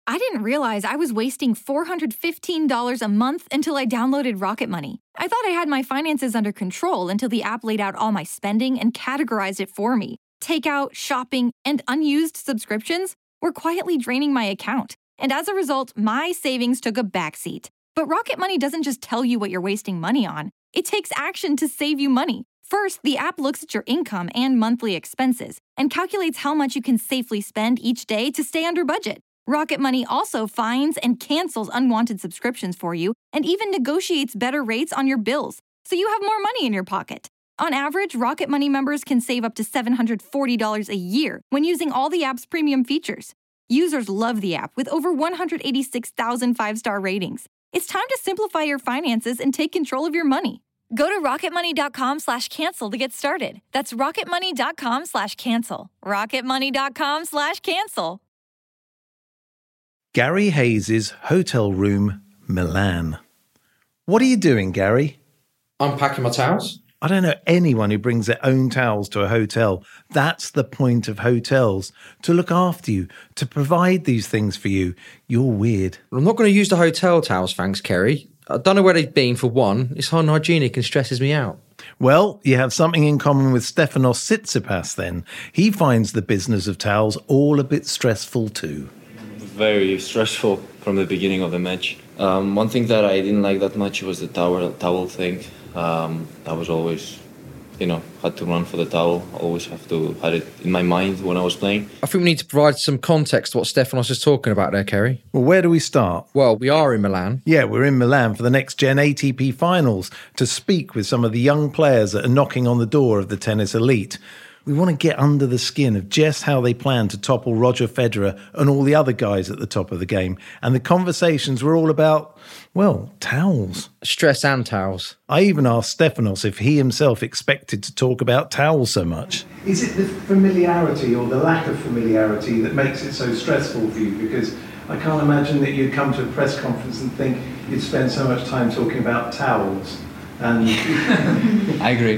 I didn't realize I was wasting $415 a month until I downloaded Rocket Money. I thought I had my finances under control until the app laid out all my spending and categorized it for me. Takeout, shopping, and unused subscriptions were quietly draining my account. And as a result, my savings took a backseat. But Rocket Money doesn't just tell you what you're wasting money on. It takes action to save you money. First, the app looks at your income and monthly expenses and calculates how much you can safely spend each day to stay under budget. Rocket Money also finds and cancels unwanted subscriptions for you and even negotiates better rates on your bills, so you have more money in your pocket. On average, Rocket Money members can save up to $740 a year when using all the app's premium features. Users love the app with over 186,000 five-star ratings. It's time to simplify your finances and take control of your money. Go to rocketmoney.com/cancel to get started. That's rocketmoney.com/cancel. rocketmoney.com/cancel. Gary Hayes' hotel room, Milan. What are you doing, Gary? I'm packing my towels. I don't know anyone who brings their own towels to a hotel. That's the point of hotels, to look after you, to provide these things for you. You're weird. Well, I'm not going to use the hotel towels, thanks, Kerry. I don't know where they've been, for one. It's unhygienic and stresses me out. Well, you have something in common with Stefanos Tsitsipas then. He finds the business of towels all a bit stressful too. Very stressful from the beginning of the match. One thing that I didn't like that much was the towel thing. I was always, had to run for the towel. Always have to had it in my mind when I was playing. I think we need to provide some context to what Stefanos is talking about there, Kerry. Well, where do we start? Well, we are in Milan. Yeah, we're in Milan for the Next Gen ATP Finals to speak with some of the young players that are knocking on the door of the tennis elite. We want to get under the skin of just how they plan to topple Roger Federer and all the other guys at the top of the game. And the conversations were all about, well, towels. Stress and towels. I even asked Stefanos if he himself expected to talk about towels so much. Is it the familiarity or the lack of familiarity that makes it so stressful for you? Because I can't imagine that you'd come to a press conference and think you'd spend so much time talking about towels. And I agree.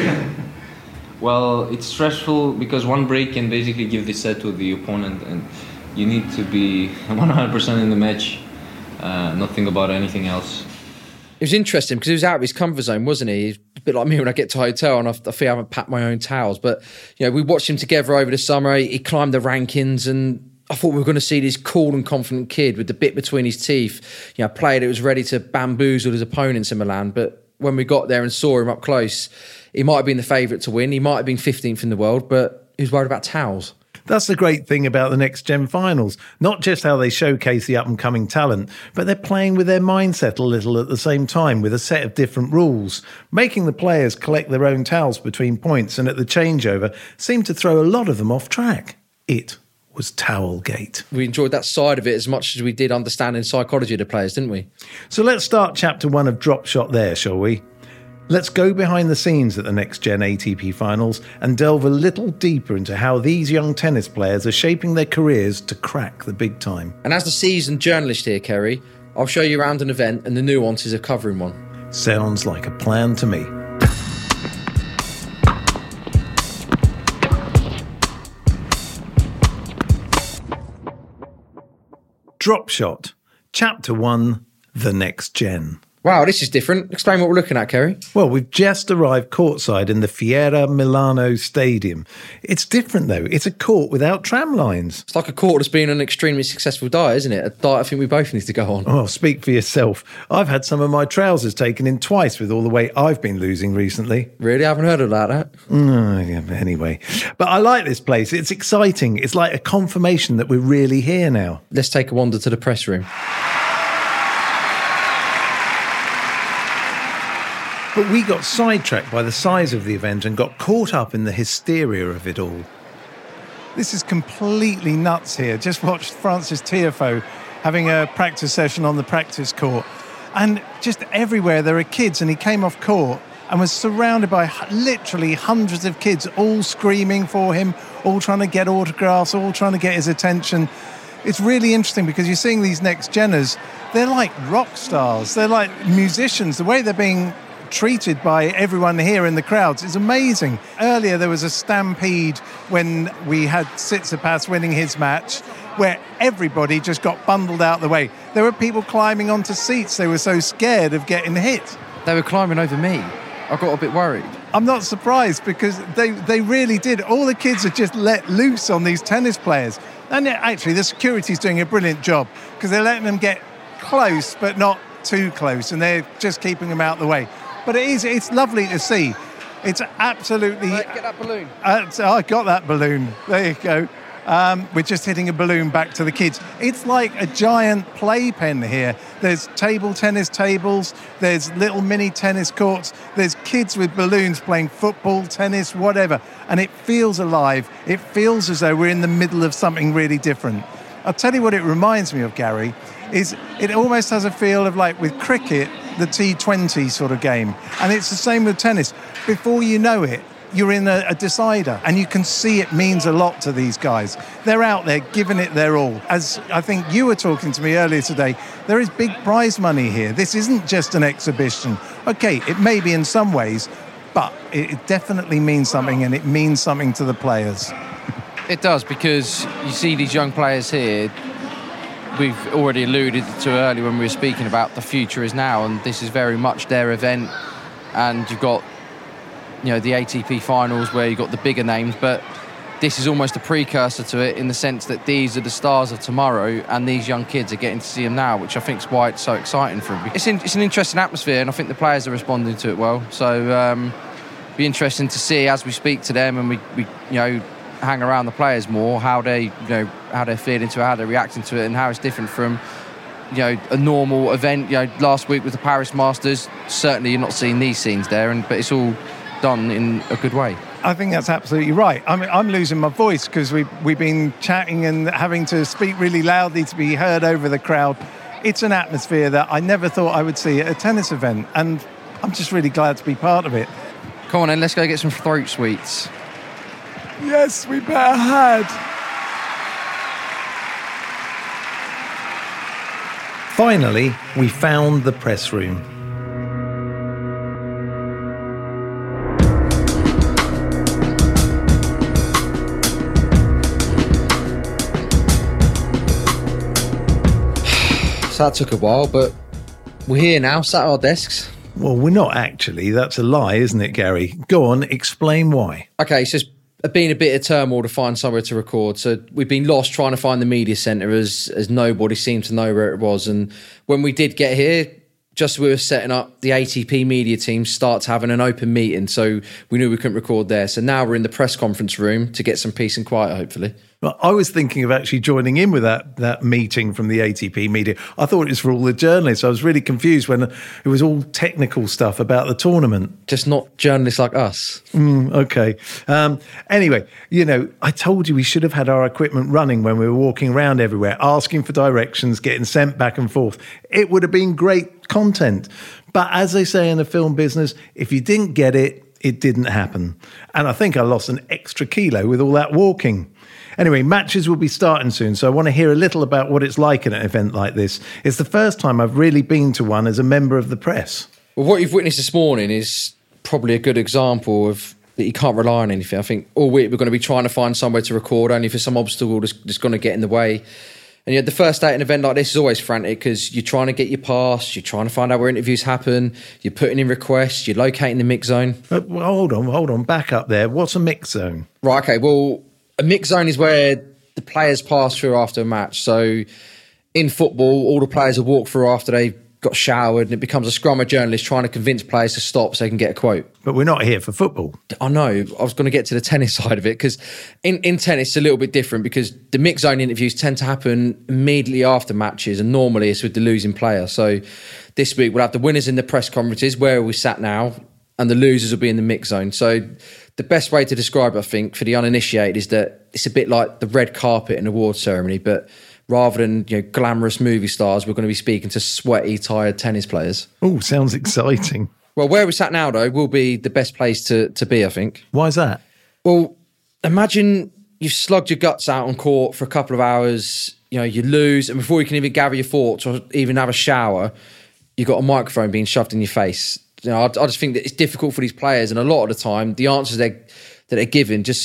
Well, it's stressful because one break can basically give the set to the opponent, and you need to be 100% in the match, not think about anything else. It was interesting because he was out of his comfort zone, wasn't he? He's a bit like me when I get to a hotel and I feel I haven't packed my own towels. But, we watched him together over the summer. He climbed the rankings, and I thought we were going to see this cool and confident kid with the bit between his teeth, a player that was ready to bamboozle his opponents in Milan. But when we got there and saw him up close, he might have been the favourite to win. He might have been 15th in the world, but he was worried about towels. That's the great thing about the Next Gen Finals. Not just how they showcase the up-and-coming talent, but they're playing with their mindset a little at the same time with a set of different rules. Making the players collect their own towels between points and at the changeover seemed to throw a lot of them off track. It was Towelgate. We enjoyed that side of it as much as we did understanding psychology of the players, didn't we? So let's start chapter 1 of Drop Shot there, shall we? Let's go behind the scenes at the Next Gen ATP Finals and delve a little deeper into how these young tennis players are shaping their careers to crack the big time. And as the seasoned journalist here, Kerry, I'll show you around an event and the nuances of covering one. Sounds like a plan to me. Drop Shot, Chapter 1, The Next Gen. Wow, this is different. Explain what we're looking at, Kerry. Well, we've just arrived courtside in the Fiera Milano Stadium. It's different, though. It's a court without tram lines. It's like a court that's been an extremely successful diet, isn't it? A diet I think we both need to go on. Oh, speak for yourself. I've had some of my trousers taken in twice with all the weight I've been losing recently. Really? I haven't heard about that. Yeah, anyway. But I like this place. It's exciting. It's like a confirmation that we're really here now. Let's take a wander to the press room. But we got sidetracked by the size of the event and got caught up in the hysteria of it all. This is completely nuts here. Just watched Frances Tiafoe having a practice session on the practice court. And just everywhere there are kids, and he came off court and was surrounded by literally hundreds of kids all screaming for him, all trying to get autographs, all trying to get his attention. It's really interesting because you're seeing these next geners, they're like rock stars, they're like musicians. The way they're being treated by everyone here in the crowds is amazing. Earlier there was a stampede when we had Tsitsipas winning his match. where everybody just got bundled out the way. There were people climbing onto seats. They were so scared of getting hit. They were climbing over me. I got a bit worried. I'm not surprised because they really did. All the kids are just let loose on these tennis players. And actually, the security's doing a brilliant job because they're letting them get close, but not too close, and they're just keeping them out the way. But it's lovely to see. It's absolutely... Get that balloon. I got that balloon. There you go. We're just hitting a balloon back to the kids. It's like a giant playpen here. There's table tennis tables, there's little mini tennis courts, there's kids with balloons playing football, tennis, whatever. And it feels alive. It feels as though we're in the middle of something really different. I'll tell you what it reminds me of, Gary, is it almost has a feel of like with cricket, the T20 sort of game. And it's the same with tennis. Before you know it, you're in a decider, and you can see it means a lot to these guys. They're out there giving it their all. As I think you were talking to me earlier today, there is big prize money here. This isn't just an exhibition. Okay, it may be in some ways, but it definitely means something, and it means something to the players. It does, because you see these young players here. We've already alluded to earlier when we were speaking about the future is now, and this is very much their event. And you've got, you know, the ATP finals where you've got the bigger names, but this is almost a precursor to it in the sense that these are the stars of tomorrow, and these young kids are getting to see them now, which I think is why it's so exciting for them. It's an interesting atmosphere, and I think the players are responding to it well. So be interesting to see as we speak to them and we hang around the players more, how they're feeling to it, how they're reacting to it, and how it's different from a normal event. Last week with the Paris Masters, certainly you're not seeing these scenes there, but it's all done in a good way. I think that's absolutely right. I mean, I'm losing my voice because we've been chatting and having to speak really loudly to be heard over the crowd. It's an atmosphere that I never thought I would see at a tennis event, and I'm just really glad to be part of it. Come on then, let's go get some throat sweets. Yes, we better had. Finally, we found the press room. So that took a while, but we're here now, sat at our desks. Well, we're not actually. That's a lie, isn't it, Gary? Go on, explain why. Okay, so it's been a bit of turmoil to find somewhere to record. So we've been lost trying to find the media centre as nobody seemed to know where it was. And when we did get here, just as we were setting up, the ATP media team starts having an open meeting. So we knew we couldn't record there. So now we're in the press conference room to get some peace and quiet, hopefully. Well, I was thinking of actually joining in with that meeting from the ATP media. I thought it was for all the journalists. I was really confused when it was all technical stuff about the tournament. Just not journalists like us. Okay. Anyway, I told you we should have had our equipment running when we were walking around everywhere, asking for directions, getting sent back and forth. It would have been great content. But as they say in the film business, if you didn't get it, it didn't happen. And I think I lost an extra kilo with all that walking. Anyway, matches will be starting soon, so I want to hear a little about what it's like at an event like this. It's the first time I've really been to one as a member of the press. Well, what you've witnessed this morning is probably a good example of that you can't rely on anything. I think all week we're going to be trying to find somewhere to record, only for some obstacle that's going to get in the way. And the first day at an event like this is always frantic because you're trying to get your pass, you're trying to find out where interviews happen, you're putting in requests, you're locating the mix zone. Well, hold on, back up there. What's a mix zone? Right, okay, well, a mix zone is where the players pass through after a match. So in football, all the players will walk through after they've got showered, and it becomes a scrum of journalists trying to convince players to stop so they can get a quote. But we're not here for football. I know. I was going to get to the tennis side of it because in tennis it's a little bit different because the mix zone interviews tend to happen immediately after matches, and normally it's with the losing player. So this week we'll have the winners in the press conferences where we sat now, and the losers will be in the mix zone. So the best way to describe it, I think, for the uninitiated is that it's a bit like the red carpet in an awards ceremony, but rather than glamorous movie stars, we're going to be speaking to sweaty, tired tennis players. Oh, sounds exciting. Well, where we're sat now, though, will be the best place to be, I think. Why is that? Well, imagine you've slugged your guts out on court for a couple of hours, you lose, and before you can even gather your thoughts or even have a shower, you've got a microphone being shoved in your face. I just think that it's difficult for these players, and a lot of the time, the answers that they're given just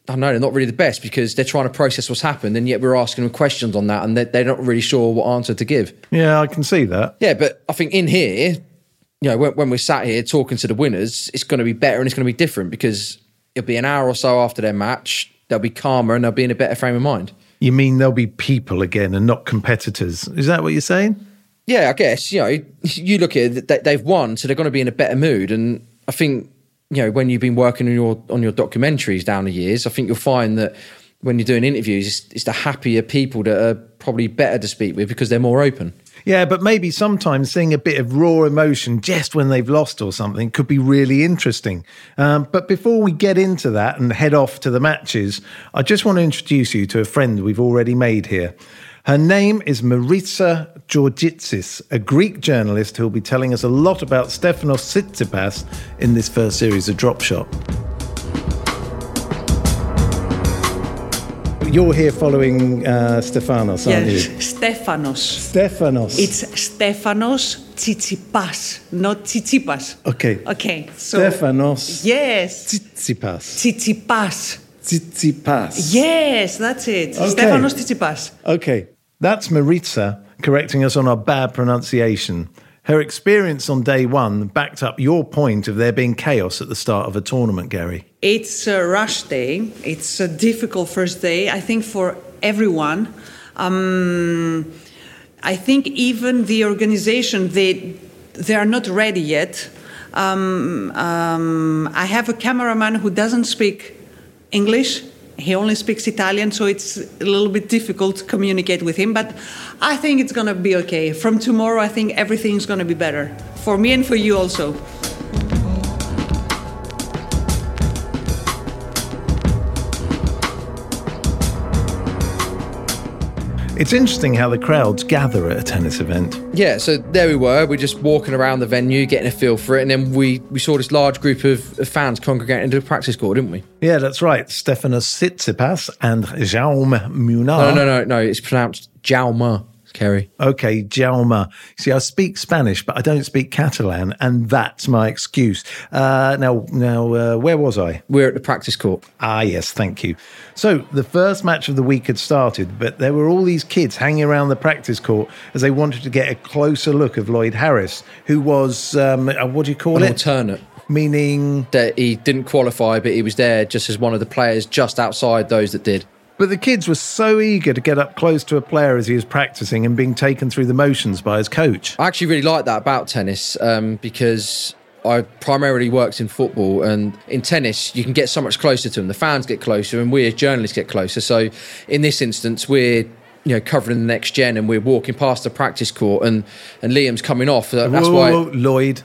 I don't know, they're not really the best because they're trying to process what's happened, and yet we're asking them questions on that, and they're not really sure what answer to give. Yeah, I can see that. Yeah, but I think in here, you know, when we're sat here talking to the winners, it's going to be better and it's going to be different because it'll be an hour or so after their match. They'll be calmer and they'll be in a better frame of mind. You mean they'll be people again and not competitors? Is that what you're saying? Yeah, I guess, you know, you look at it, they've won, so they're going to be in a better mood. And I think, you know, when you've been working on your documentaries down the years, I think you'll find that when you're doing interviews, it's the happier people that are probably better to speak with because they're more open. Yeah, but maybe sometimes seeing a bit of raw emotion just when they've lost or something could be really interesting. But before we get into that and head off to the matches, I just want to introduce you to a friend we've already made here. Her name is Maritza Georgitsis, a Greek journalist who will be telling us a lot about Stefanos Tsitsipas in this first series of Drop Shot. You're here following Stefanos, aren't you? Stefanos. Stefanos. It's Stefanos Tsitsipas, not Tsitsipas. Okay. So Stefanos. Yes. Tsitsipas. Tsitsipas. Tsitsipas. Yes, that's it. Okay. Stefanos Tsitsipas. Okay, that's Maritza correcting us on our bad pronunciation. Her experience on day one backed up your point of there being chaos at the start of a tournament, Gary. It's a rush day. It's a difficult first day, I think, for everyone. I think even the organization, they are not ready yet. I have a cameraman who doesn't speak English. He only speaks Italian, so it's a little bit difficult to communicate with him. But I think it's going to be okay. From tomorrow, I think everything's going to be better. For me and for you also. It's interesting how the crowds gather at a tennis event. Yeah, so there we were. We're just walking around the venue, getting a feel for it. And then we saw this large group of fans congregating into the practice court, didn't we? Yeah, that's right. Stefanos Tsitsipas and Jaume Munar. No. It's pronounced Jaume, Kerry. Okay, Jaume. See, I speak Spanish, but I don't speak Catalan, and that's my excuse. Now, where was I? We're at the practice court. Ah, yes, thank you. So the first match of the week had started, but there were all these kids hanging around the practice court as they wanted to get a closer look of Lloyd Harris, who was, what do you call it? Alternate. Meaning? That he didn't qualify, but he was there just as one of the players just outside those that did. But the kids were so eager to get up close to a player as he was practicing and being taken through the motions by his coach. I actually really like that about tennis because I primarily worked in football, and in tennis you can get so much closer to them. The fans get closer and we as journalists get closer. So in this instance we're covering the next gen and we're walking past the practice court and Liam's coming off. That's why Lloyd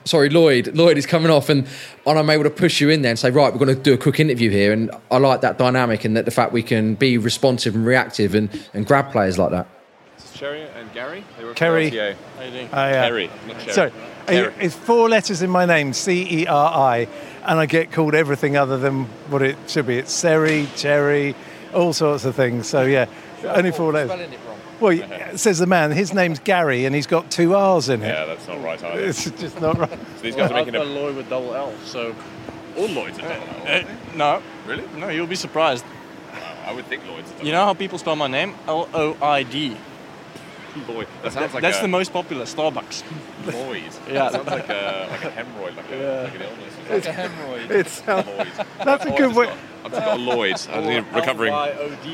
is coming off and I'm able to push you in there and say, right, we're going to do a quick interview here. And I like that dynamic and that the fact we can be responsive and reactive and grab players like that. This is Cherry and Gary. They were Kerry. How you doing? Kerry, not Cherry. Sorry, it's 4 letters in my name, Ceri, and I get called everything other than what it should be. It's Seri, Cherry, all sorts of things. So yeah, only 4 letters. Spelling it wrong. Well, it says the man, his name's Gary and he's got 2 R's in it. Yeah, that's not right either. It's just not right. So these guys are making I've got Lloyd with double L, so... all Lloyds are double. No. Really? No, you'll be surprised. I would think Lloyds are double. You know how people spell my name? L-O-I-D. Lloyd. That sounds like That's the most popular, Starbucks. Lloyd. Yeah. That sounds like a hemorrhoid, like an illness. Like a hemorrhoid. It's, Lloyd. that's a good way. I've just got a Lloyd. I need recovering. L-Y-O-D.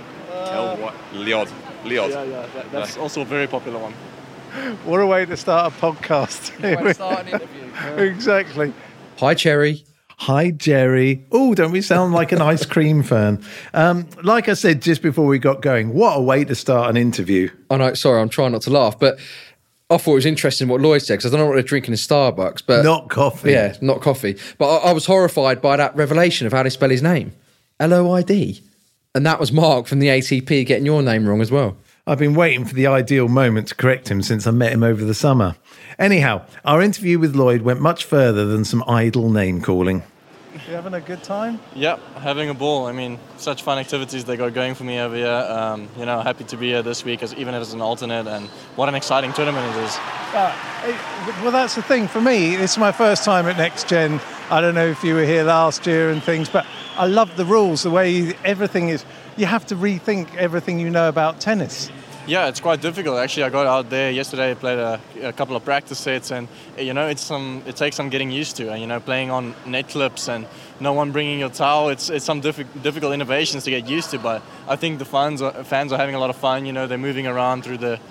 Lyod. Yeah, that's also a very popular one. What a way to start a podcast. Start an interview. Exactly. Hi, Cherry. Hi, Jerry. Oh, don't we sound like an ice cream fan? Like I said just before we got going, what a way to start an interview. I know, sorry, I'm trying not to laugh, but I thought it was interesting what Lloyd said, because I don't know what they're drinking in Starbucks. But not coffee. Yeah, not coffee. But I was horrified by that revelation of how they spell his name. L-O-I-D. And that was Mark from the ATP getting your name wrong as well. I've been waiting for the ideal moment to correct him since I met him over the summer. Anyhow, our interview with Lloyd went much further than some idle name calling. You having a good time? Yeah, having a ball. I mean, such fun activities they got going for me over here. Happy to be here this week, even as an alternate, and what an exciting tournament it is. Well, that's the thing. For me, it's my first time at Next Gen. I don't know if you were here last year and things, but I love the rules, the way everything is. You have to rethink everything you know about tennis. Yeah, it's quite difficult. Actually, I got out there yesterday, played a couple of practice sets, and it takes some getting used to. And playing on net clips and no one bringing your towel, it's some difficult innovations to get used to. But I think the fans are having a lot of fun. They're moving around through the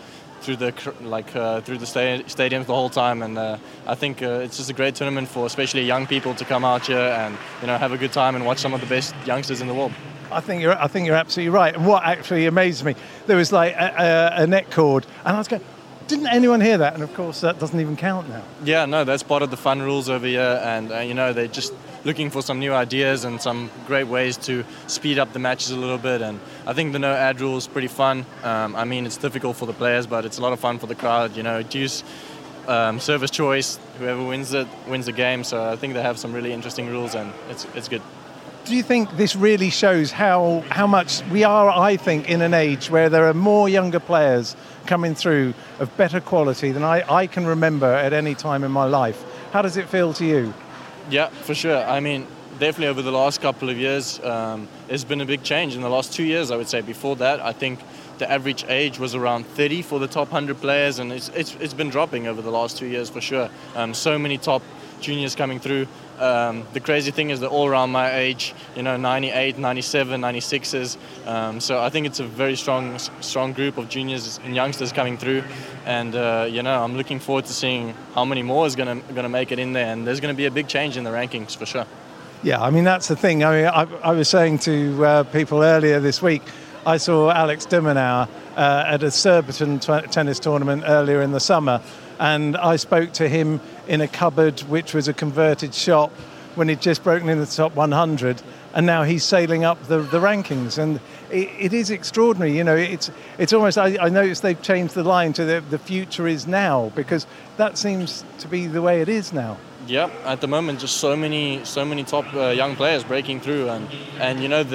stadiums the whole time, and I think it's just a great tournament for especially young people to come out here and have a good time and watch some of the best youngsters in the world. I think you're absolutely right. And what actually amazed me, there was like a net cord, and I was going, didn't anyone hear that? And of course, that doesn't even count now. Yeah, no, that's part of the fun rules over here, and they're just looking for some new ideas and some great ways to speed up the matches a little bit. And I think the no ad rule is pretty fun. It's difficult for the players, but it's a lot of fun for the crowd. Choose service choice. Whoever wins the game. So I think they have some really interesting rules, and it's good. Do you think this really shows how much we are, I think, in an age where there are more younger players coming through of better quality than I can remember at any time in my life? How does it feel to you? Yeah, for sure. Definitely over the last couple of years, there's been a big change. In the last 2 years, I would say. Before that, I think the average age was around 30 for the top 100 players, and it's been dropping over the last 2 years for sure. So many top juniors coming through. The crazy thing is they're all around my age, 98, 97, 96s. So I think it's a very strong group of juniors and youngsters coming through. And, I'm looking forward to seeing how many more is going to make it in there. And there's going to be a big change in the rankings for sure. Yeah, that's the thing. I was saying to people earlier this week, I saw Alex de Minaur at a Surbiton tennis tournament earlier in the summer. And I spoke to him in a cupboard which was a converted shop when he'd just broken in the top 100, and now he's sailing up the rankings. And it is extraordinary. It's almost, I noticed they've changed the line to the future is now, because that seems to be the way it is now. Yeah, at the moment, just so many top young players breaking through, and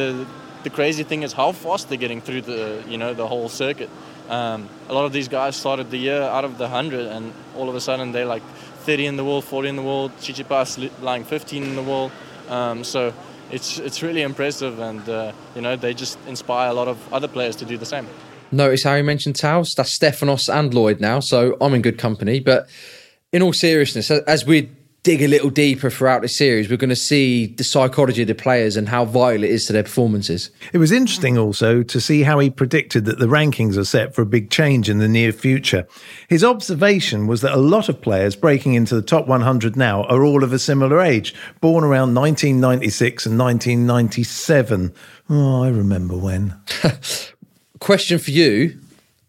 the crazy thing is how fast they're getting through the whole circuit. A lot of these guys started the year out of the 100, and all of a sudden they're like 30 in the world, 40 in the world. Tsitsipas lying 15 in the world. So it's really impressive, and they just inspire a lot of other players to do the same. Notice how he mentioned towels? That's Stefanos and Lloyd now, so I'm in good company. But in all seriousness, as we dig a little deeper throughout the series, we're going to see the psychology of the players and how vital it is to their performances. It was interesting also to see how he predicted that the rankings are set for a big change in the near future. His observation was that a lot of players breaking into the top 100 now are all of a similar age, born around 1996 and 1997. Oh, I remember when. Question for you,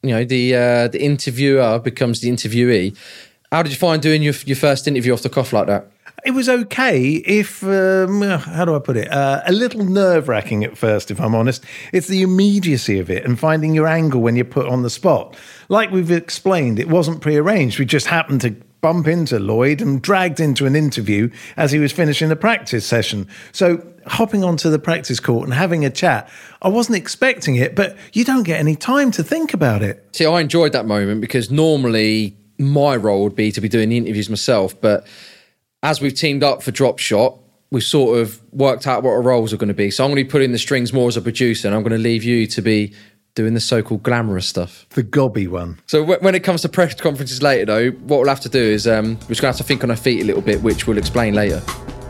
the interviewer becomes the interviewee. How did you find doing your first interview off the cuff like that? It was okay, if, how do I put it, a little nerve-wracking at first, if I'm honest. It's the immediacy of it and finding your angle when you're put on the spot. Like we've explained, it wasn't prearranged. We just happened to bump into Lloyd and dragged into an interview as he was finishing the practice session. So hopping onto the practice court and having a chat, I wasn't expecting it, but you don't get any time to think about it. See, I enjoyed that moment because normally my role would be to be doing the interviews myself, but as we've teamed up for Drop Shot, we've sort of worked out what our roles are going to be. So I'm going to be putting the strings more as a producer, and I'm going to leave you to be doing the so-called glamorous stuff. The gobby one. So when it comes to press conferences later, though, what we'll have to do is we're just going to have to think on our feet a little bit, which we'll explain later.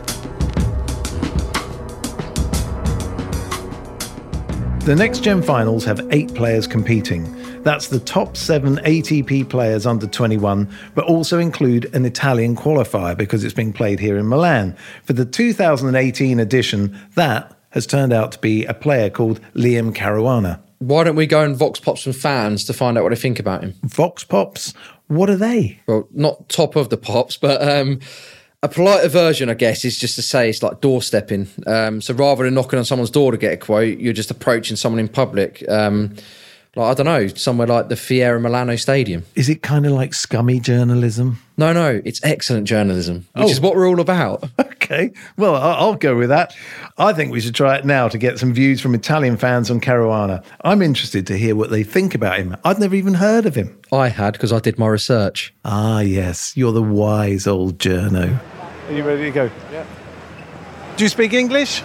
The Next Gen Finals have 8 players competing. That's the top 7 ATP players under 21, but also include an Italian qualifier because it's being played here in Milan. For the 2018 edition, that has turned out to be a player called Liam Caruana. Why don't we go and Vox Pop some fans to find out what they think about him? Vox Pops? What are they? Well, not top of the pops, but a politer version, I guess, is just to say it's like doorstepping. So rather than knocking on someone's door to get a quote, you're just approaching someone in public. Like, I don't know, somewhere like the Fiera Milano Stadium. Is it kind of like scummy journalism? No, it's excellent journalism, which is what we're all about. Okay, well, I'll go with that. I think we should try it now to get some views from Italian fans on Caruana. I'm interested to hear what they think about him. I'd never even heard of him. I had, because I did my research. Ah, yes, you're the wise old journo. Are you ready to go? Yeah. Do you speak English?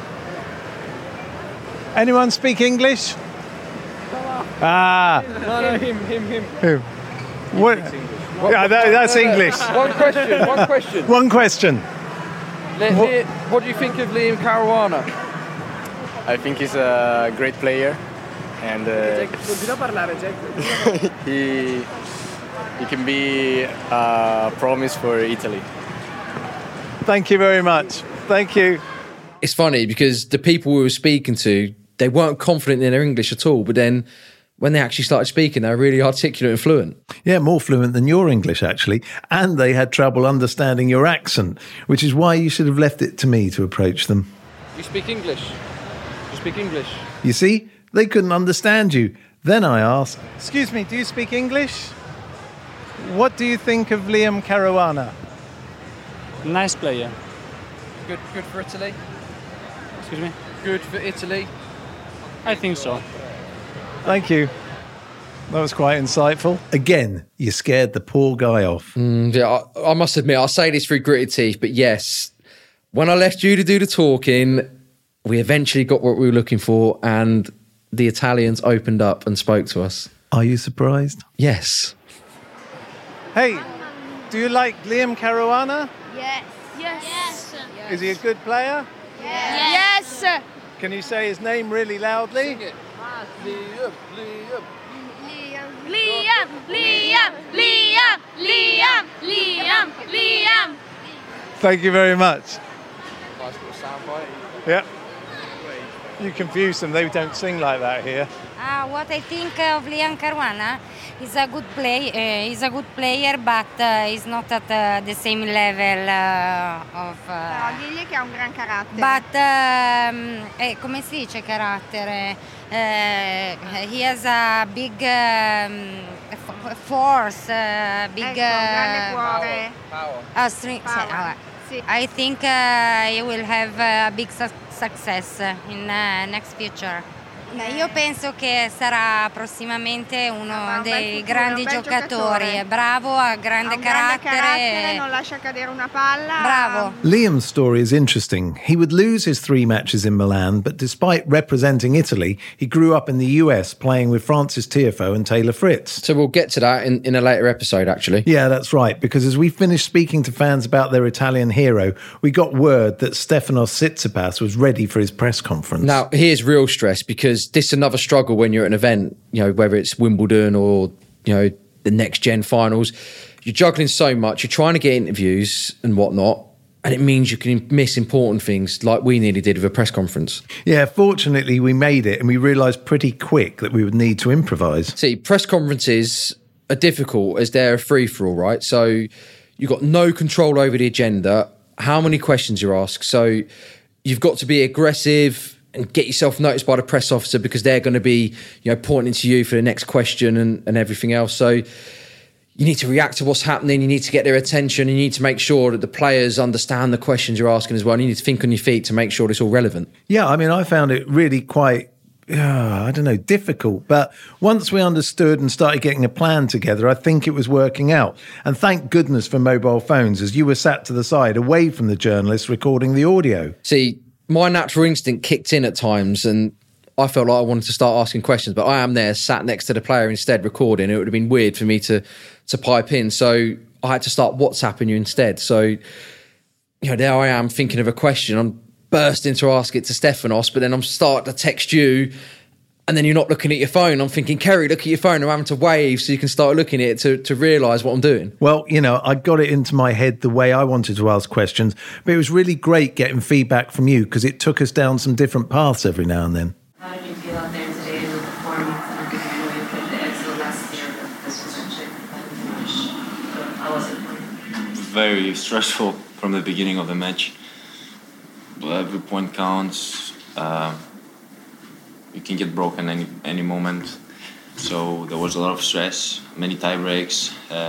Anyone speak English? Ah. No, him. Who? What? Yeah, that's English. One question. One question. What do you think of Liam Caruana? I think he's a great player, and he can be a promise for Italy. Thank you very much. Thank you. It's funny because the people we were speaking to, they weren't confident in their English at all, but then when they actually started speaking, they were really articulate and fluent. Yeah, more fluent than your English, actually. And they had trouble understanding your accent, which is why you should have left it to me to approach them. You speak English? You see, they couldn't understand you. Then I asked, "Excuse me, do you speak English? What do you think of Liam Caruana?" Nice player. Good for Italy? Excuse me? Good for Italy? I think so. Thank you. That was quite insightful. Again, you scared the poor guy off. Yeah, I must admit, I'll say this through gritted teeth, but yes, when I left you to do the talking, we eventually got what we were looking for, and the Italians opened up and spoke to us. Are you surprised? Yes. Hey, do you like Liam Caruana? Yes. Is he a good player? Yes. Can you say his name really loudly? Liam. Thank you very much. Nice little soundbite. Yeah. You confuse them. They don't sing like that here. What I think of Liam Caruana is a good he's a good player, but he's not at the same level of. Però digli che ha un gran carattere. But come si dice carattere? He has a big force, big grande cuore. Power. Sì. I think he will have a big success in next future. Io penso che sarà prossimamente uno dei grandi giocatori. È bravo, ha grande carattere. Non lascia cadere una palla. Bravo. Liam's story is interesting. He would lose his 3 matches in Milan, but despite representing Italy, he grew up in the US playing with Francis Tiafoe and Taylor Fritz. So we'll get to that in a later episode, actually. Yeah, that's right, because as we finished speaking to fans about their Italian hero, we got word that Stefanos Tsitsipas was ready for his press conference. Now, here's real stress, because this is another struggle when you're at an event, whether it's Wimbledon or, the next gen finals. You're juggling so much, you're trying to get interviews and whatnot, and it means you can miss important things like we nearly did with a press conference. Yeah, fortunately we made it, and we realised pretty quick that we would need to improvise. See, press conferences are difficult as they're a free-for-all, right? So you've got no control over the agenda, how many questions you're asked. So you've got to be aggressive and get yourself noticed by the press officer, because they're going to be, pointing to you for the next question and everything else. So you need to react to what's happening. You need to get their attention. You need to make sure that the players understand the questions you're asking as well. And you need to think on your feet to make sure it's all relevant. Yeah, I mean, I found it really quite, difficult. But once we understood and started getting a plan together, I think it was working out. And thank goodness for mobile phones, as you were sat to the side, away from the journalists recording the audio. See, my natural instinct kicked in at times, and I felt like I wanted to start asking questions, but I am there sat next to the player instead recording. It would have been weird for me to pipe in. So I had to start WhatsApping you instead. So, there I am thinking of a question. I'm bursting to ask it to Stefanos, but then I'm starting to text you, and then you're not looking at your phone. I'm thinking, Kerry, look at your phone. I'm having to wave so you can start looking at it to realise what I'm doing. Well, I got it into my head the way I wanted to ask questions, but it was really great getting feedback from you, because it took us down some different paths every now and then. How did you feel out there today with the performance? And I know you played the Exo last year, but this was actually quite much. How was it for you? Very stressful from the beginning of the match. Every point counts. You can get broken any moment. So there was a lot of stress, many tie breaks.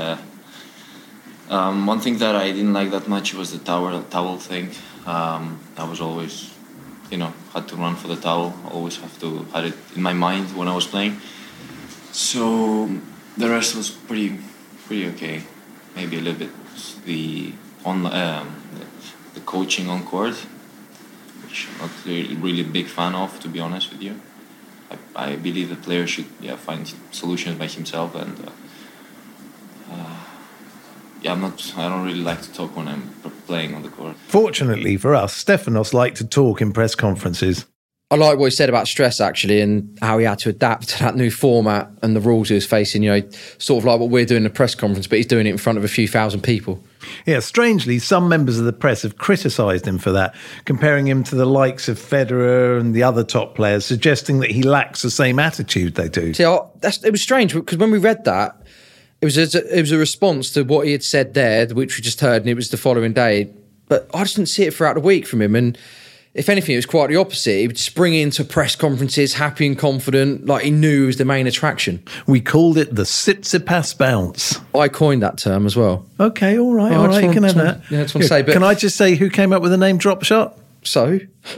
One thing that I didn't like that much was the towel thing. I was always, had to run for the towel. Always had it in my mind when I was playing. So the rest was pretty okay. Maybe a little bit the coaching on court, which I'm not really a big fan of, to be honest with you. I believe the player should find solutions by himself, and I don't really like to talk when I'm playing on the court. Fortunately for us, Stefanos liked to talk in press conferences. I like what he said about stress, actually, and how he had to adapt to that new format and the rules he was facing, sort of like what we're doing in the press conference, but he's doing it in front of a few thousand people. Yeah, strangely, some members of the press have criticised him for that, comparing him to the likes of Federer and the other top players, suggesting that he lacks the same attitude they do. See, it was strange, because when we read that, it was a response to what he had said there, which we just heard, and it was the following day. But I just didn't see it throughout the week from him, and if anything, it was quite the opposite. He would spring into press conferences happy and confident, like he knew he was the main attraction. We called it the Tsitsipas bounce. I coined that term as well. Okay, all right, you can have that. Yeah, I just want to say, but can I just say who came up with the name Drop Shot? So?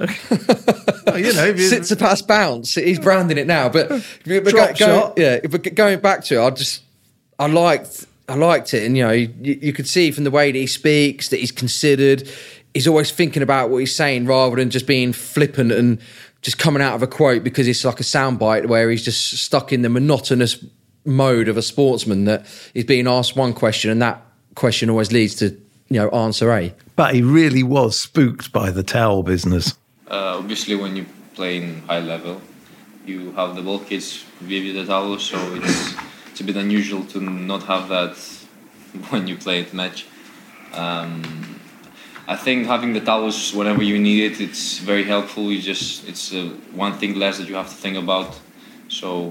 Tsitsipas bounce. He's branding it now, but Drop Shot. Yeah, but going back to it, I liked it, and you could see from the way that he speaks that he's considered. He's always thinking about what he's saying rather than just being flippant and just coming out of a quote because it's like a soundbite where he's just stuck in the monotonous mode of a sportsman, that he's being asked one question and that question always leads to answer A. But he really was spooked by the towel business. Obviously, when you play in high level, you have the ball kids give you the towel, so it's a bit unusual to not have that when you play at match. I think having the towels whenever you need it, it's very helpful. It's one thing less that you have to think about. So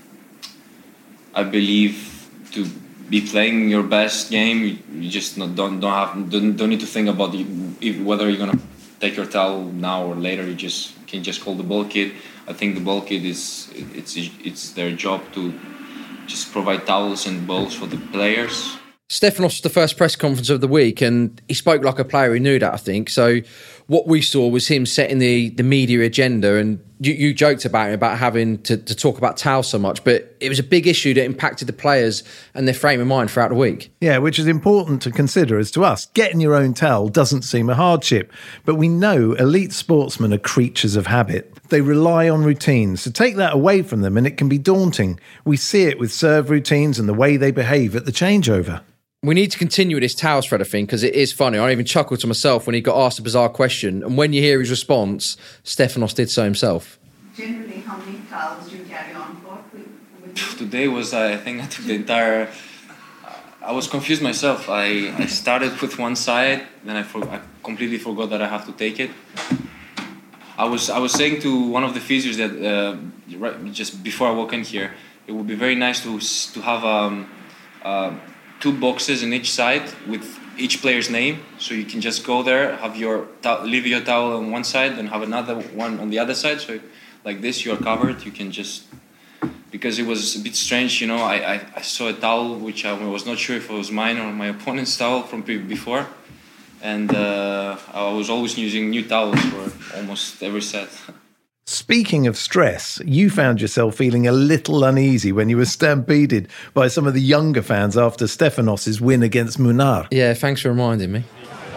I believe to be playing your best game, you just don't need to think about whether you're gonna take your towel now or later. You can just call the ball kid. I think the ball kid it's their job to just provide towels and balls for the players. Stefanos was the first press conference of the week, and he spoke like a player who knew that, I think. So what we saw was him setting the media agenda, and you joked about it, about having to talk about towels so much, but it was a big issue that impacted the players and their frame of mind throughout the week. Yeah, which is important to consider as to us. Getting your own towel doesn't seem a hardship, but we know elite sportsmen are creatures of habit. They rely on routines, so take that away from them and it can be daunting. We see it with serve routines and the way they behave at the changeover. We need to continue with this towel spreader thing because it is funny. I even chuckled to myself when he got asked a bizarre question, and when you hear his response, Stefanos did so himself. Generally, how many towels do you carry on for? Today was, I think I took the entire... I was confused myself. I started with one side, then I completely forgot that I have to take it. I was saying to one of the physios that just before I walk in here, it would be very nice to have 2 boxes in each side with each player's name, so you can just go there, have leave your towel on one side, then have another one on the other side. So like this, you are covered. You can just, because it was a bit strange, I saw a towel which I was not sure if it was mine or my opponent's towel from before, and I was always using new towels for almost every set. Speaking of stress, you found yourself feeling a little uneasy when you were stampeded by some of the younger fans after Stefanos' win against Munar. Yeah, thanks for reminding me.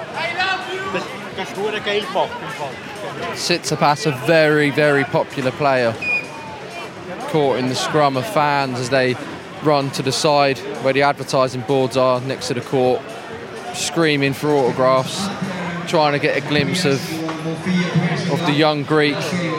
Tsitsipas, a very, very popular player, caught in the scrum of fans as they run to the side where the advertising boards are next to the court, screaming for autographs, trying to get a glimpse of the young Greek.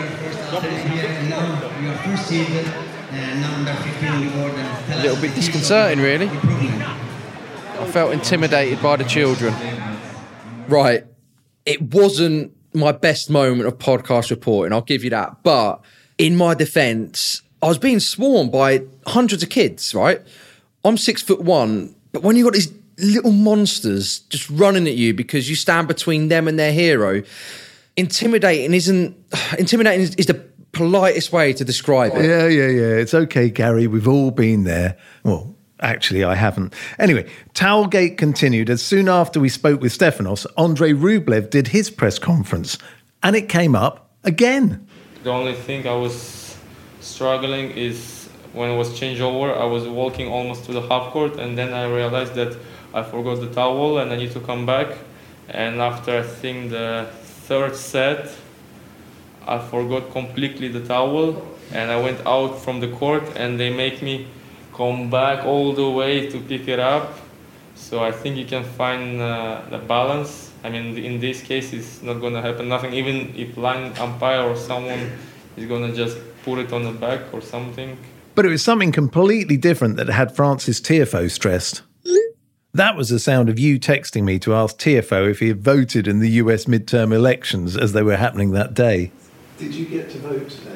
A little bit disconcerting, really. I felt intimidated by the children. Right. It wasn't my best moment of podcast reporting, I'll give you that. But in my defence, I was being swarmed by hundreds of kids, right? I'm 6'1", but when you've got these little monsters just running at you because you stand between them and their hero, intimidating is politest way to describe it. Yeah. It's okay, Gary. We've all been there. Well, actually, I haven't. Anyway, Towelgate continued as soon after we spoke with Stefanos, Andrei Rublev did his press conference, and it came up again. The only thing I was struggling is when it was changeover, I was walking almost to the half court, and then I realized that I forgot the towel and I need to come back. And after, I think, the third set, I forgot completely the towel, and I went out from the court, and they make me come back all the way to pick it up. So I think you can find the balance. I mean, in this case, it's not going to happen nothing. Even if line umpire or someone is going to just put it on the back or something. But it was something completely different that had Francis Tiafoe stressed. That was the sound of you texting me to ask Tiafoe if he had voted in the US midterm elections as they were happening that day. Did you get to vote today?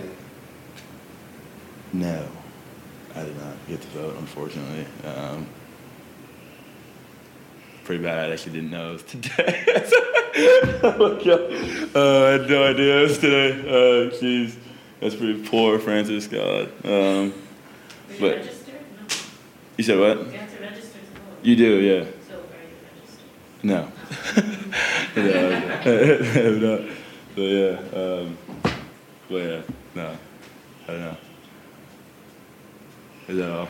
No, I did not get to vote, unfortunately. Pretty bad I actually didn't know it was today. I had no idea it was today. Jeez, that's pretty poor, Francis. God. But you said what? You have to register to vote. You do, yeah. So are you registered? No. No. But yeah, no. I don't know. Is that all?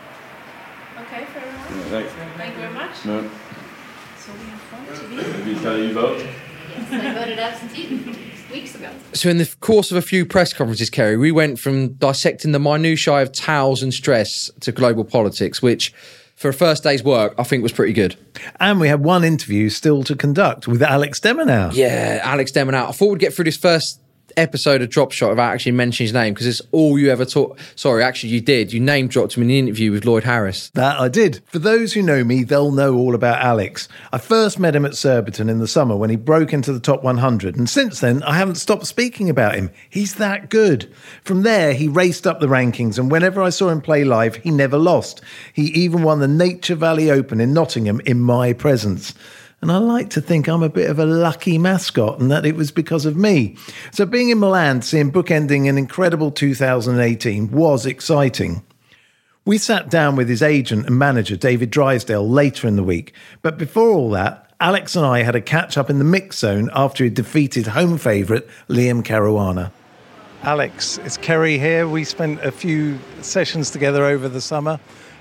Okay, fair enough. Yeah, thanks. Thank you very much. No. So we have fun TV. Did you tell you vote? Yes, I voted absentee weeks ago. So in the course of a few press conferences, Kerry, we went from dissecting the minutiae of towels and stress to global politics, which for a first day's work, I think was pretty good. And we had one interview still to conduct with Alex de Minaur. Yeah, Alex de Minaur. I thought we'd get through this first episode of Drop Shot without actually mentioning his name, because it's all you ever talk. Sorry, actually you did. You name dropped him in the interview with Lloyd Harris. That I did. For those who know me, they'll know all about Alex. I first met him at Surbiton in the summer when he broke into the top 100, and since then I haven't stopped speaking about him. He's that good. From there, he raced up the rankings, and whenever I saw him play live, he never lost. He even won the Nature Valley Open in Nottingham in my presence. And I like to think I'm a bit of a lucky mascot and that it was because of me. So being in Milan to see him bookending an incredible 2018 was exciting. We sat down with his agent and manager, David Drysdale, later in the week. But before all that, Alex and I had a catch-up in the mix zone after he defeated home favourite Liam Caruana. Alex, it's Kerry here. We spent a few sessions together over the summer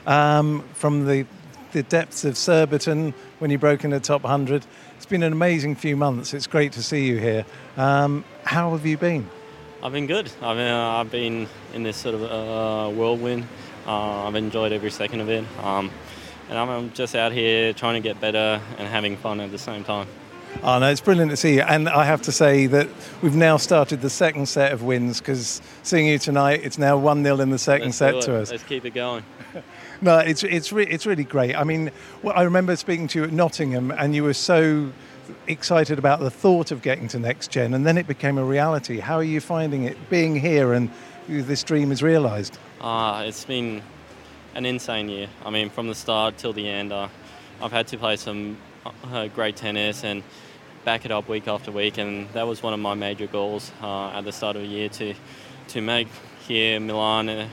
from the depths of Surbiton when you broke in the top 100. It's been an amazing few months. It's great to see you here. How have you been? I've been good. I've been in this sort of whirlwind. I've enjoyed every second of it. And I'm just out here trying to get better and having fun at the same time. Oh, no, it's brilliant to see you. And I have to say that we've now started the second set of wins, because seeing you tonight, it's now 1-0 in the second set to us. Let's keep it going. No, it's really great. I mean, I remember speaking to you at Nottingham, and you were so excited about the thought of getting to Next Gen, and then it became a reality. How are you finding it being here and this dream is realised? It's been an insane year. I mean, from the start till the end, I've had to play some great tennis and back it up week after week, and that was one of my major goals at the start of the year, to make here Milan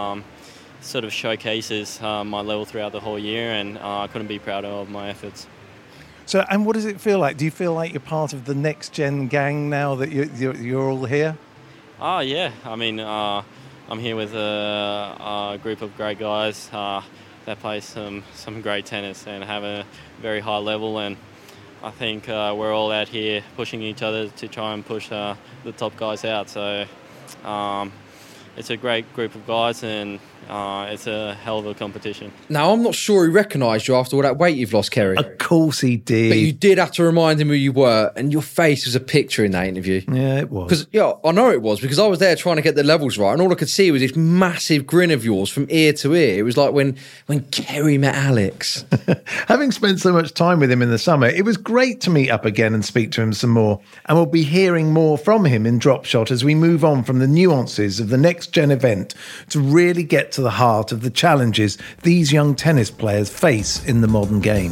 sort of showcases my level throughout the whole year, and I couldn't be prouder of my efforts. So, and what does it feel like? Do you feel like you're part of the Next Gen gang now that you're all here? Yeah. I mean, I'm here with a group of great guys that play some great tennis and have a very high level, and I think we're all out here pushing each other to try and push the top guys out. So it's a great group of guys, and it's a hell of a competition. Now, I'm not sure he recognised you after all that weight you've lost, Kerry. Of course he did. But you did have to remind him who you were, and your face was a picture in that interview. Yeah, it was. Because I know it was, because I was there trying to get the levels right, and all I could see was this massive grin of yours from ear to ear. It was like when Kerry met Alex. Having spent so much time with him in the summer, it was great to meet up again and speak to him some more. And we'll be hearing more from him in Drop Shot as we move on from the nuances of the Next Gen event to really get to the heart of the challenges these young tennis players face in the modern game.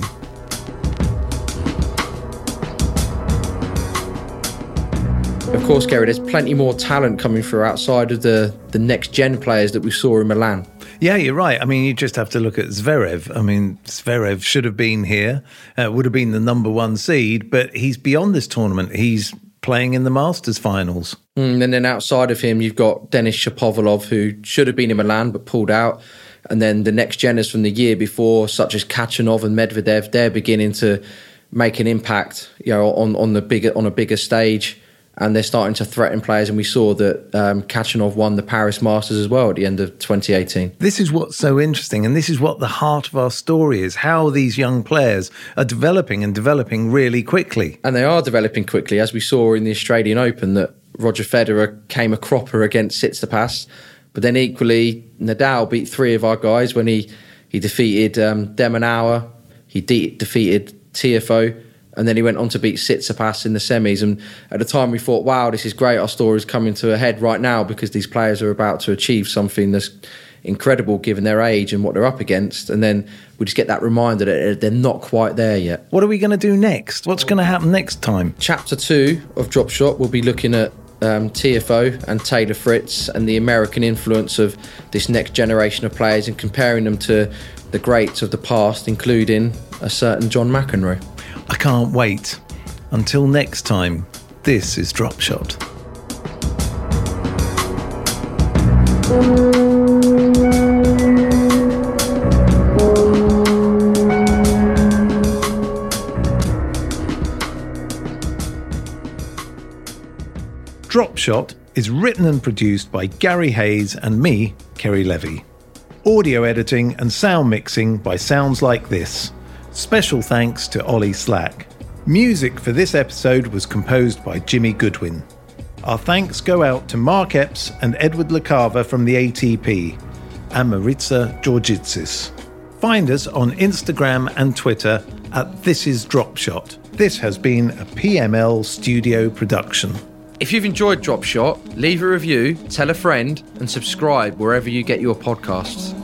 Of course, Gary, there's plenty more talent coming through outside of the next-gen players that we saw in Milan. Yeah, you're right. I mean, you just have to look at Zverev. I mean, Zverev should have been here, would have been the number one seed, but he's beyond this tournament. He's playing in the Masters finals. And then outside of him, you've got Denis Shapovalov, who should have been in Milan but pulled out. And then the next geners from the year before, such as Khachanov and Medvedev, they're beginning to make an impact, on a bigger stage, and they're starting to threaten players. And we saw that Khachanov won the Paris Masters as well at the end of 2018. This is what's so interesting, and this is what the heart of our story is, how these young players are developing really quickly. And they are developing quickly, as we saw in the Australian Open, that Roger Federer came a cropper against Tsitsipas, but then equally Nadal beat three of our guys when he defeated De Minaur, he defeated Tiafoe, and then he went on to beat Tsitsipas in the semis. And at the time we thought, wow, this is great, our story's coming to a head right now, because these players are about to achieve something that's incredible given their age and what they're up against. And then we just get that reminder that they're not quite there yet. What are we going to do next? What's going to happen next time? Chapter 2 of Drop Shot, we'll be looking at Tiafoe and Taylor Fritz and the American influence of this next generation of players, and comparing them to the greats of the past, including a certain John McEnroe. I can't wait. Until next time, this is Drop Shot. Drop Shot is written and produced by Gary Hayes and me, Kerry Levy. Audio editing and sound mixing by Sounds Like This. Special thanks to Ollie Slack. Music for this episode was composed by Jimmy Goodwin. Our thanks go out to Mark Epps and Edward LaCava from the ATP, and Maritza Georgitsis. Find us on Instagram and Twitter at This Is Drop Shot. This has been a PML studio production. If you've enjoyed Drop Shot, leave a review, tell a friend, and subscribe wherever you get your podcasts.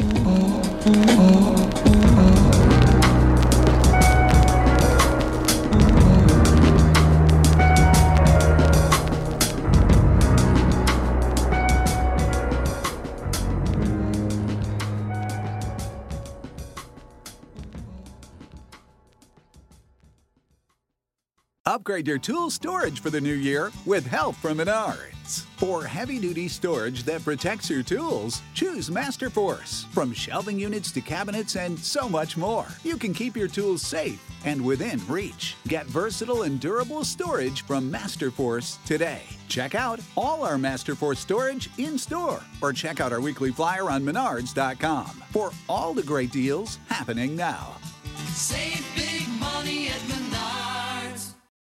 Upgrade your tool storage for the new year with help from Menards. For heavy-duty storage that protects your tools, choose Masterforce. From shelving units to cabinets and so much more, you can keep your tools safe and within reach. Get versatile and durable storage from Masterforce today. Check out all our Masterforce storage in-store, or check out our weekly flyer on Menards.com for all the great deals happening now. Save big money at Menards.